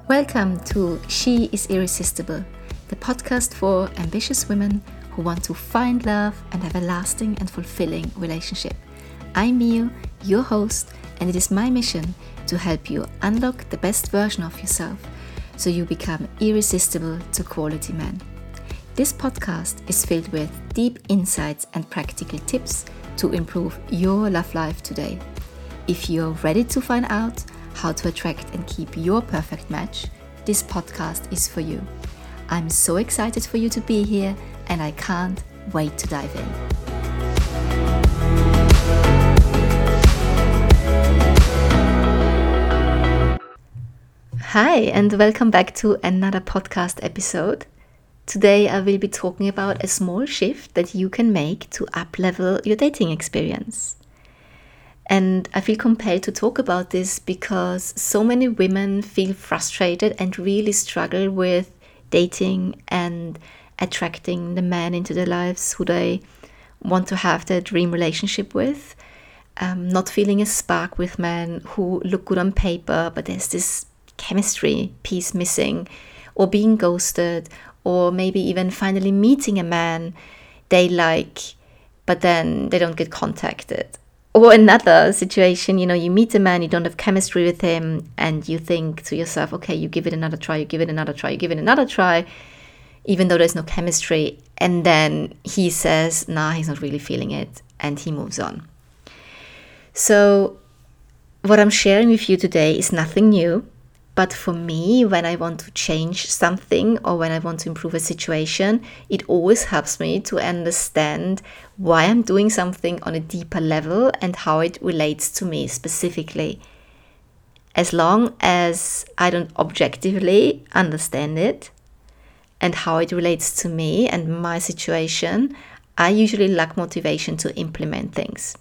Welcome to She is Irresistible, the podcast for ambitious women who want to find love and have a lasting and fulfilling relationship. I'm Mio, your host, and it is my mission to help you unlock the best version of yourself so you become irresistible to quality men. This podcast is filled with deep insights and practical tips to improve your love life today. If you're ready to find out how to attract and keep your perfect match, this podcast is for you. I'm so excited for you to be here and I can't wait to dive in. Hi and welcome back to another podcast episode. Today I will be talking about a small shift that you can make to up-level your dating experience. And I feel compelled to talk about this because so many women feel frustrated and really struggle with dating and attracting the man into their lives who they want to have their dream relationship with. Not feeling a spark with men who look good on paper, but there's this chemistry piece missing, or being ghosted, or maybe even finally meeting a man they like, but then they don't get contacted. Or another situation, you meet a man, you don't have chemistry with him, and you think to yourself, okay, you give it another try, you give it another try, you give it another try, even though there's no chemistry. And then he says, nah, he's not really feeling it, and he moves on. So what I'm sharing with you today is nothing new. But for me, when I want to change something or when I want to improve a situation, it always helps me to understand why I'm doing something on a deeper level and how it relates to me specifically. As long as I don't objectively understand it and how it relates to me and my situation, I usually lack motivation to implement things.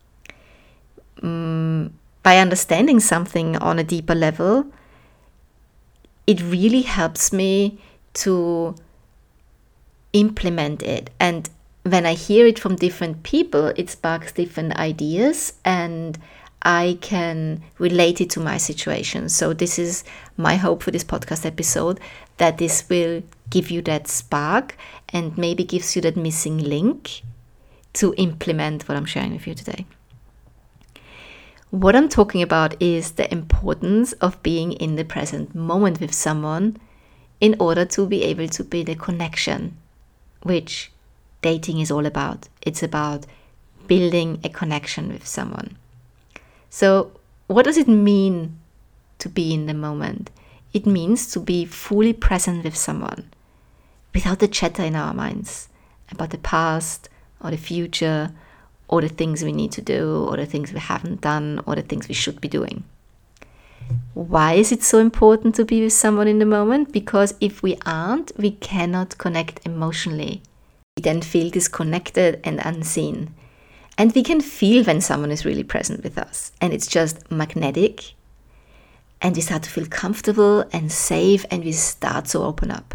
By understanding something on a deeper level, it really helps me to implement it. And when I hear it from different people, it sparks different ideas and I can relate it to my situation. So this is my hope for this podcast episode, that this will give you that spark and maybe gives you that missing link to implement what I'm sharing with you today. What I'm talking about is the importance of being in the present moment with someone in order to be able to build a connection, which dating is all about. It's about building a connection with someone. So what does it mean to be in the moment? It means to be fully present with someone without the chatter in our minds about the past or the future, or the things we need to do, or the things we haven't done, or the things we should be doing. Why is it so important to be with someone in the moment? Because if we aren't, we cannot connect emotionally. We then feel disconnected and unseen. And we can feel when someone is really present with us. And it's just magnetic. And we start to feel comfortable and safe, and we start to open up.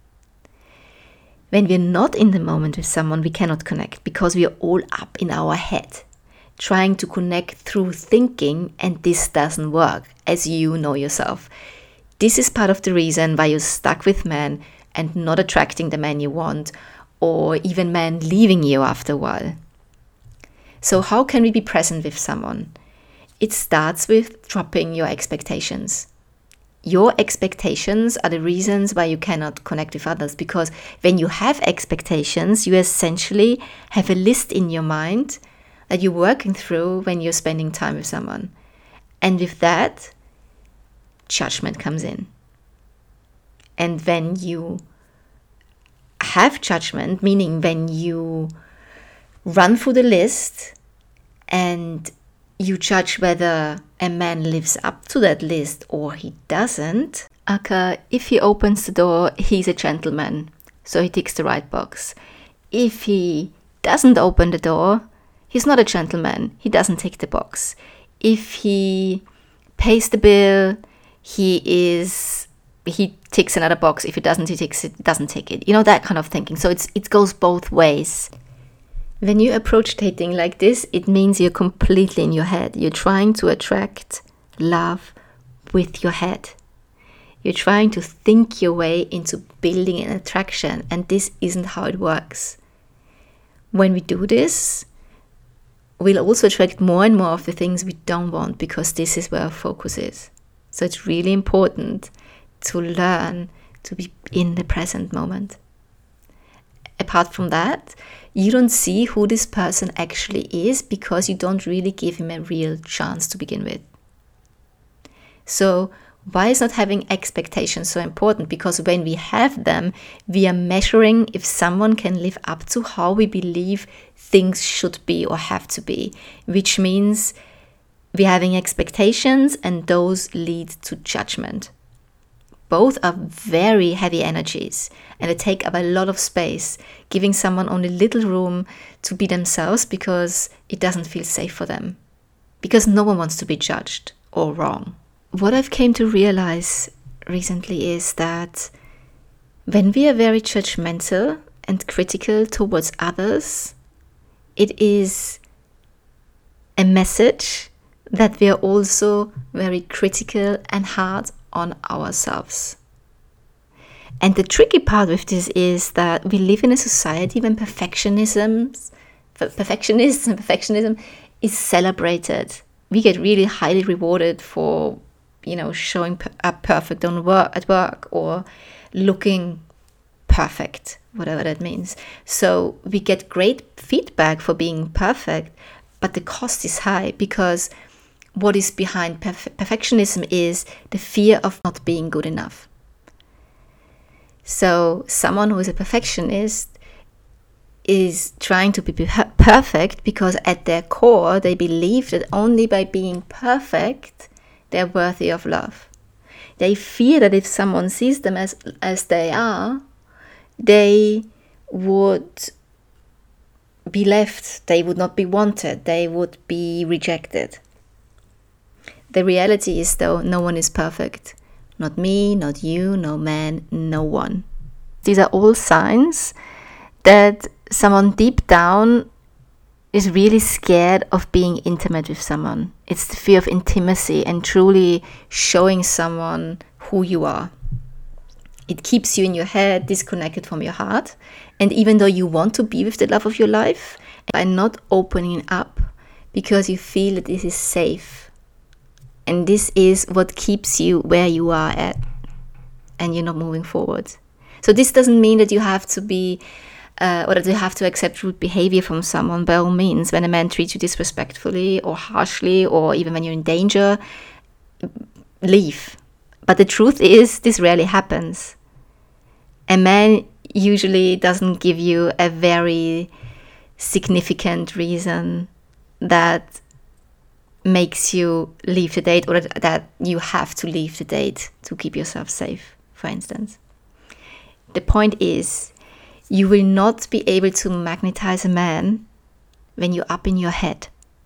When we're not in the moment with someone, we cannot connect because we are all up in our head, trying to connect through thinking, and this doesn't work, as you know yourself. This is part of the reason why you're stuck with men and not attracting the man you want, or even men leaving you after a while. So how can we be present with someone? It starts with dropping your expectations. Your expectations are the reasons why you cannot connect with others, because when you have expectations, you essentially have a list in your mind that you're working through when you're spending time with someone. And with that, judgment comes in. And when you have judgment, meaning when you run through the list and you judge whether a man lives up to that list or he doesn't. If he opens the door, he's a gentleman, so he ticks the right box. If he doesn't open the door, he's not a gentleman, he doesn't tick the box. If he pays the bill, he ticks another box. If he doesn't, doesn't tick it. That kind of thinking. So it goes both ways. When you approach dating like this, it means you're completely in your head. You're trying to attract love with your head. You're trying to think your way into building an attraction, and this isn't how it works. When we do this, we'll also attract more and more of the things we don't want, because this is where our focus is. So it's really important to learn to be in the present moment. Apart from that, you don't see who this person actually is because you don't really give him a real chance to begin with. So why is not having expectations so important? Because when we have them, we are measuring if someone can live up to how we believe things should be or have to be, which means we're having expectations, and those lead to judgment. Both are very heavy energies, and they take up a lot of space, giving someone only little room to be themselves because it doesn't feel safe for them, because no one wants to be judged or wrong. What I've came to realize recently is that when we are very judgmental and critical towards others, it is a message that we are also very critical and hard on ourselves. And the tricky part with this is that we live in a society when perfectionism is celebrated. We get really highly rewarded for, showing up perfect at work or looking perfect, whatever that means. So we get great feedback for being perfect, but the cost is high, because what is behind perfectionism is the fear of not being good enough. So someone who is a perfectionist is trying to be perfect because at their core they believe that only by being perfect they're worthy of love. They fear that if someone sees them as they are, they would be left, they would not be wanted, they would be rejected. The reality is, though, no one is perfect. Not me, not you, no man, no one. These are all signs that someone deep down is really scared of being intimate with someone. It's the fear of intimacy and truly showing someone who you are. It keeps you in your head, disconnected from your heart. And even though you want to be with the love of your life, by not opening up because you feel that this is safe. And this is what keeps you where you are at, and you're not moving forward. So this doesn't mean that you have to be, or that you have to accept rude behavior from someone. By all means, when a man treats you disrespectfully or harshly, or even when you're in danger, leave. But the truth is, this rarely happens. A man usually doesn't give you a very significant reason that makes you leave the date, or that you have to leave the date to keep yourself safe, for instance. The point is, you will not be able to magnetize a man when you're up in your head.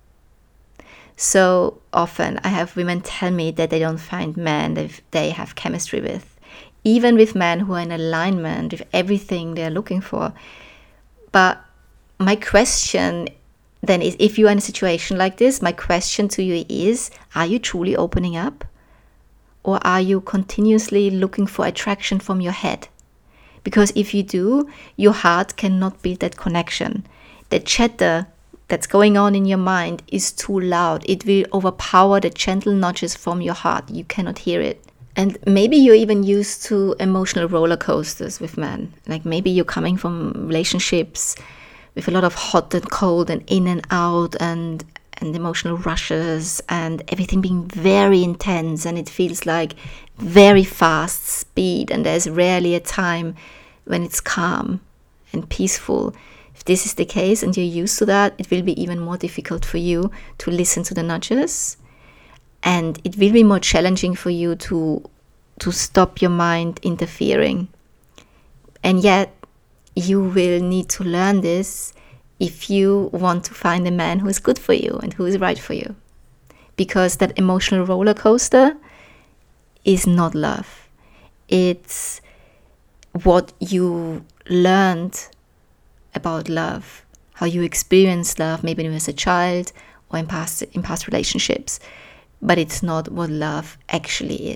So often I have women tell me that they don't find men that they have chemistry with, even with men who are in alignment with everything they're looking for. But my question then is, if you are in a situation like this, my question to you is, are you truly opening up? Or are you continuously looking for attraction from your head? Because if you do, your heart cannot build that connection. The chatter that's going on in your mind is too loud. It will overpower the gentle nudges from your heart. You cannot hear it. And maybe you're even used to emotional roller coasters with men. Like maybe you're coming from relationships with a lot of hot and cold and in and out and emotional rushes and everything being very intense, and it feels like very fast speed, and there's rarely a time when it's calm and peaceful. If this is the case and you're used to that, it will be even more difficult for you to listen to the nudges, and it will be more challenging for you to stop your mind interfering. And yet you will need to learn this if you want to find a man who is good for you and who is right for you. Because that emotional roller coaster is not love. It's what you learned about love, how you experienced love, maybe when you were a child or in past relationships. But it's not what love actually is.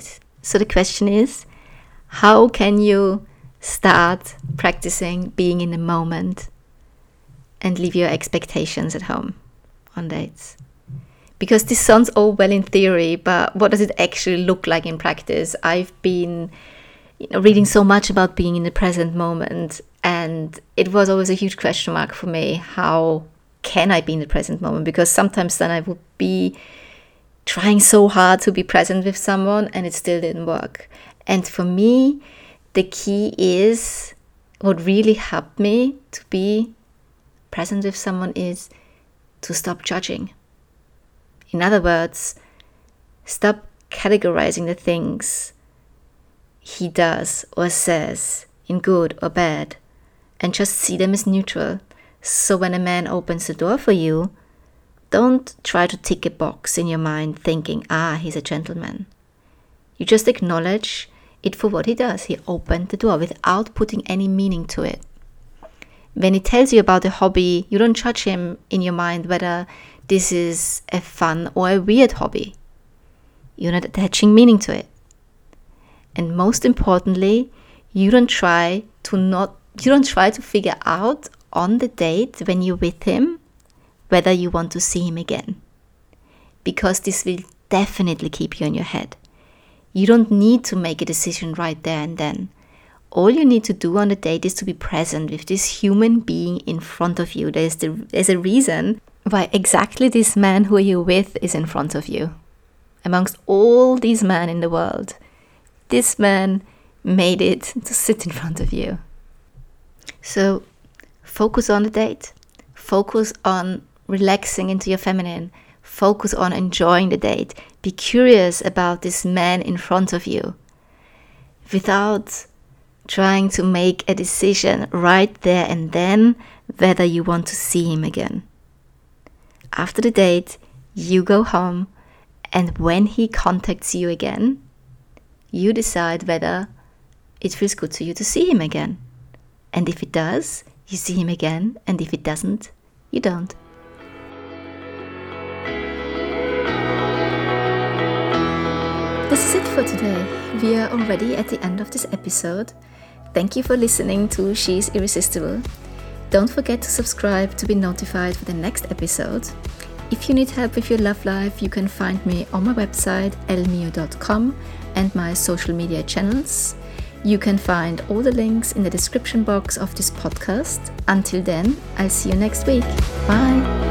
So the question is, how can you start practicing being in the moment and leave your expectations at home on dates? Because this sounds all well in theory, but what does it actually look like in practice? I've been reading so much about being in the present moment, and it was always a huge question mark for me. How can I be in the present moment? Because sometimes then I would be trying so hard to be present with someone and it still didn't work. And for me, the key is, what really helped me to be present with someone is to stop judging. In other words, stop categorizing the things he does or says in good or bad, and just see them as neutral. So when a man opens the door for you, don't try to tick a box in your mind thinking, he's a gentleman. You just acknowledge it for what he does. He opened the door without putting any meaning to it. When he tells you about a hobby, you don't judge him in your mind whether this is a fun or a weird hobby. You're not attaching meaning to it. And most importantly, you don't try to figure out on the date when you're with him whether you want to see him again. Because this will definitely keep you in your head. You don't need to make a decision right there and then. All you need to do on the date is to be present with this human being in front of you. There's a reason why exactly this man who you're with is in front of you. Amongst all these men in the world, this man made it to sit in front of you. So focus on the date. Focus on relaxing into your feminine. Focus on enjoying the date. Be curious about this man in front of you without trying to make a decision right there and then whether you want to see him again. After the date, you go home, and when he contacts you again, you decide whether it feels good to you to see him again. And if it does, you see him again, and if it doesn't, you don't. This is it for today. We are already at the end of this episode. Thank you for listening to She's Irresistible. Don't forget to subscribe to be notified for the next episode. If you need help with your love life, you can find me on my website elmio.com and my social media channels. You can find all the links in the description box of this podcast. Until then, I'll see you next week. Bye!